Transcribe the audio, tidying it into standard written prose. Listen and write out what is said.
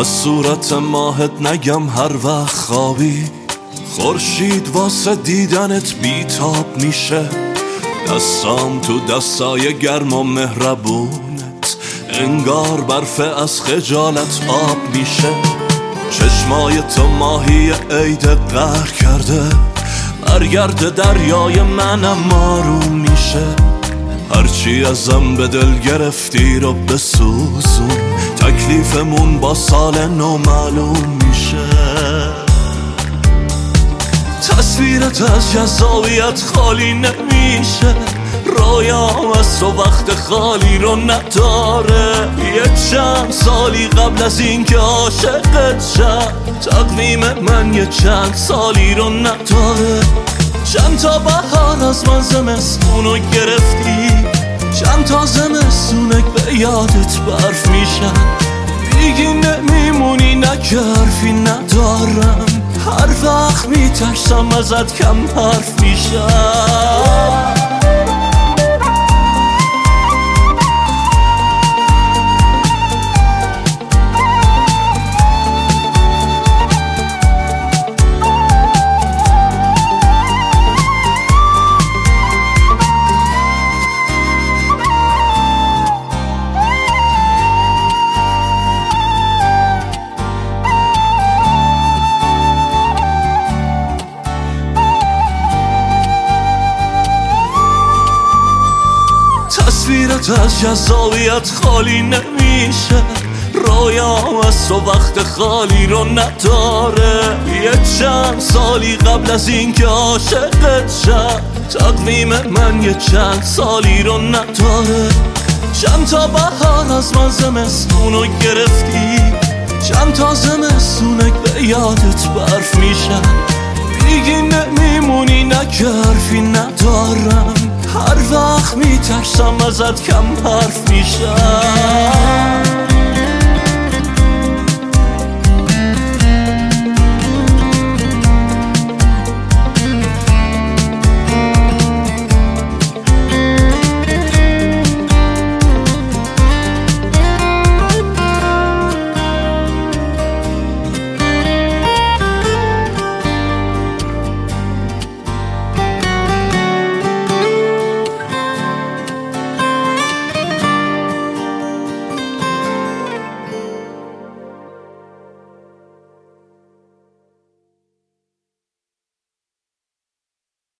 از صورت ماهت نگم هر وقت خوابی خورشید واسه دیدنت بیتاب میشه. دستام تو دستای گرم و مهربونت انگار برف از خجالت آب میشه. چشمای تو ماهی عید قهر کرده برگرد دریای منم آروم میشه. هرچی ازم به دل گرفتی رو بسوزون تکلیفمون با سال نو معلوم میشه. تصویرت از جذابیت خالی نمیشه، رویام از تو وقت خالی رو نداره. یه چند سالی قبل از این که عاشقت شد تقویم من یه چند سالی رو نداره. چند تا بهار از من زمستونو گرفتی، چند تا زمستونک به یادت برف میشن. دیگه نمیمونی نکرفی ندارم، هر وقت میترسم ازت کم حرف میشم. تصویرت از جذابیت خالی نمیشه، رویام از تو وقت خالی رو نداره. یه چند سالی قبل از این که عاشقت شد تقویم من یه چند سالی رو نداره. چند تا بهار از من زمستونو گرفتی، چند تا زمستونک به یادت برف میشن. دیگه نمیمونی نکرفی ندارم، هر وقت میترسم ازت کم حرف میشم.